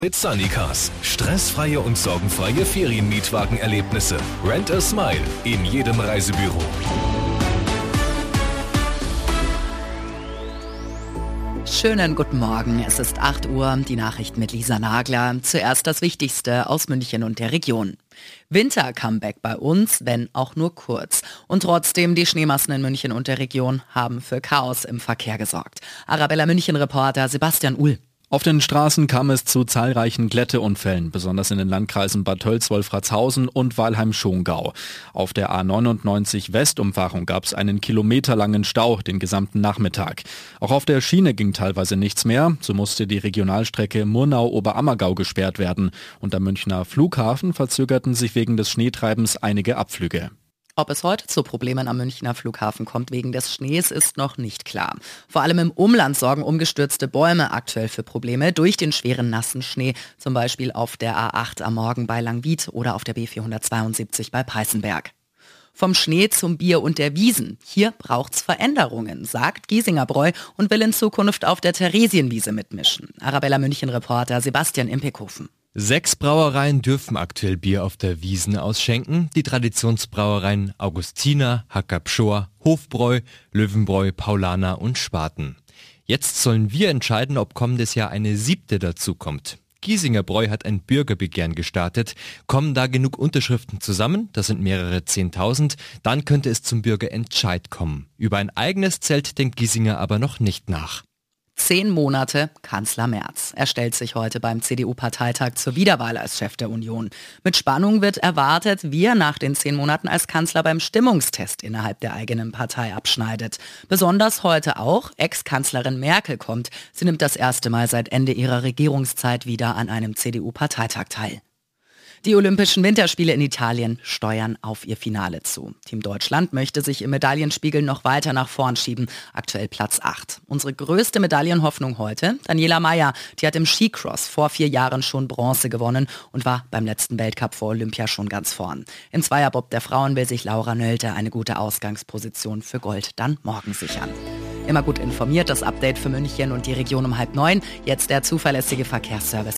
Mit Sunnycars. Stressfreie und sorgenfreie Ferienmietwagenerlebnisse. Rent a Smile in jedem Reisebüro. Schönen guten Morgen, es ist 8 Uhr, die Nachrichten mit Lisa Nagler. Zuerst das Wichtigste aus München und der Region. Winter-Comeback bei uns, wenn auch nur kurz. Und trotzdem, die Schneemassen in München und der Region haben für Chaos im Verkehr gesorgt. Arabella München-Reporter Sebastian Uhl. Auf den Straßen kam es zu zahlreichen Glätteunfällen, besonders in den Landkreisen Bad Tölz, Wolfratshausen und Weilheim-Schongau. Auf der A99 Westumfahrung gab es einen kilometerlangen Stau den gesamten Nachmittag. Auch auf der Schiene ging teilweise nichts mehr, so musste die Regionalstrecke Murnau-Oberammergau gesperrt werden. Und am Münchner Flughafen verzögerten sich wegen des Schneetreibens einige Abflüge. Ob es heute zu Problemen am Münchner Flughafen kommt wegen des Schnees, ist noch nicht klar. Vor allem im Umland sorgen umgestürzte Bäume aktuell für Probleme durch den schweren nassen Schnee, zum Beispiel auf der A8 am Morgen bei Langwied oder auf der B472 bei Peißenberg. Vom Schnee zum Bier und der Wiesn. Hier braucht's Veränderungen, sagt Giesinger Bräu und will in Zukunft auf der Theresienwiese mitmischen. Arabella München-Reporter Sebastian Impekhofen. 6 Brauereien dürfen aktuell Bier auf der Wiesn ausschenken. Die Traditionsbrauereien Augustiner, Hacker-Pschorr, Hofbräu, Löwenbräu, Paulaner und Spaten. Jetzt sollen wir entscheiden, ob kommendes Jahr eine 7. dazukommt. Giesinger Bräu hat ein Bürgerbegehren gestartet. Kommen da genug Unterschriften zusammen, das sind mehrere 10.000, dann könnte es zum Bürgerentscheid kommen. Über ein eigenes Zelt denkt Giesinger aber noch nicht nach. 10 Monate Kanzler Merz. Er stellt sich heute beim CDU-Parteitag zur Wiederwahl als Chef der Union. Mit Spannung wird erwartet, wie er nach den 10 Monaten als Kanzler beim Stimmungstest innerhalb der eigenen Partei abschneidet. Besonders heute auch Ex-Kanzlerin Merkel kommt. Sie nimmt das erste Mal seit Ende ihrer Regierungszeit wieder an einem CDU-Parteitag teil. Die Olympischen Winterspiele in Italien steuern auf ihr Finale zu. Team Deutschland möchte sich im Medaillenspiegel noch weiter nach vorn schieben, aktuell Platz 8. Unsere größte Medaillenhoffnung heute, Daniela Mayer, die hat im Skicross vor 4 Jahren schon Bronze gewonnen und war beim letzten Weltcup vor Olympia schon ganz vorn. Im Zweierbob der Frauen will sich Laura Nölte eine gute Ausgangsposition für Gold dann morgen sichern. Immer gut informiert, das Update für München und die Region um 8:30. Jetzt der zuverlässige Verkehrsservice